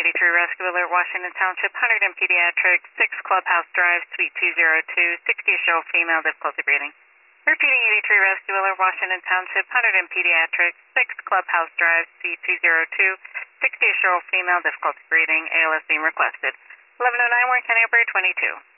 Rescue Alert, Washington Township, 100 in Pediatric, 6 Clubhouse Drive, Suite 202, 60-year-old female, difficulty breathing. Repeating 83 Rescue Alert, Washington Township, 100 in Pediatric, 6 Clubhouse Drive, Suite 202, 60-year-old female, difficulty breathing, ALS being requested. 1109, Warren County Operator 22.